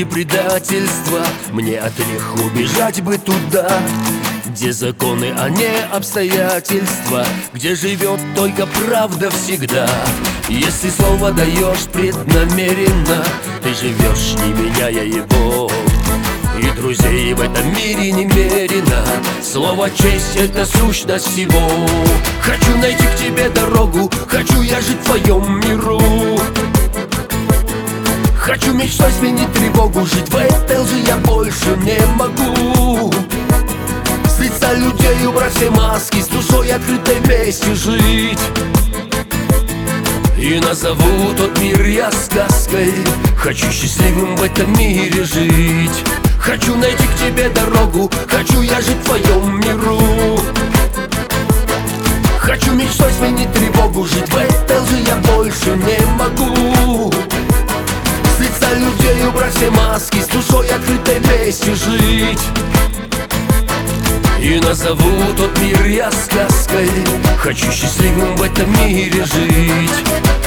и предательство. Мне от них убежать бы туда, где законы, а не обстоятельства, где живет только правда всегда. Если слово даешь преднамеренно, ты живешь, не меняя его. И друзей в этом мире немерено. Слово честь — это сущность всего. Хочу найти к тебе дорогу, хочу я жить в твоем миру. Хочу мечтой сменить тревогу, жить в этой лжи я больше не могу. С лица людей убрать все маски, с душой открытой вместе жить. И назову тот мир я сказкой. Хочу счастливым в этом мире жить. Хочу найти к тебе дорогу, хочу я жить в твоем миру. Хочу мечтой сменить тревогу, жить в этой лжи я больше не могу. С лица людей убрать все маски, с душой открытой вместе жить. И назову тот мир я сказкой. Хочу счастливым в этом мире жить.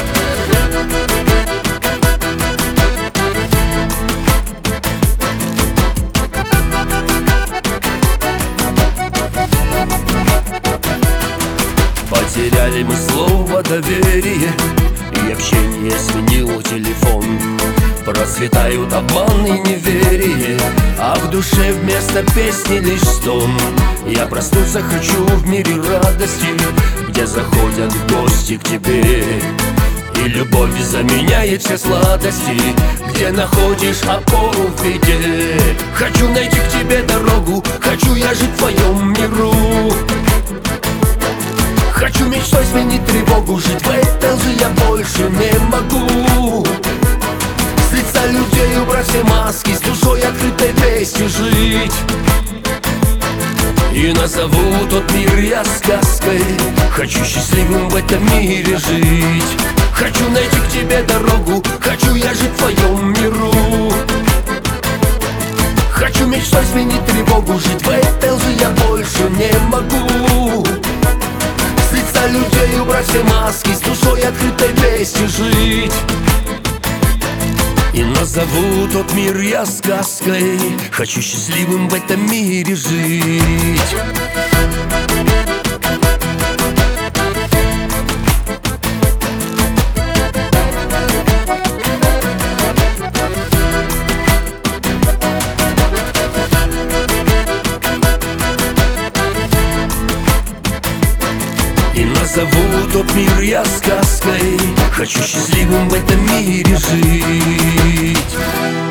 Потеряли мы слово доверие, и общение сменил телефон. Процветают обман и неверие, а в душе вместо песни лишь стон. Я проснуться хочу в мире радости, где заходят гости к тебе. И любовь заменяет все сладости, где находишь опору в беде. Хочу найти к тебе дорогу, хочу я жить в твоем миру. Хочу мечтой сменить тревогу, жить в этой лжи я больше не могу. С лица людей убрать все маски, с душой открытой вместе жить. И назову тот мир я сказкой. Хочу счастливым в этом мире жить. Хочу найти к тебе дорогу, хочу я жить в твоем миру. Хочу мечтой сменить тревогу, жить в этой лжи я больше не могу. С лица людей убрать все маски, с душой открытой вместе жить. И назову тот мир я сказкой. Хочу счастливым в этом мире жить. И назову тот мир я сказкой. Хочу счастливым в этом мире жить.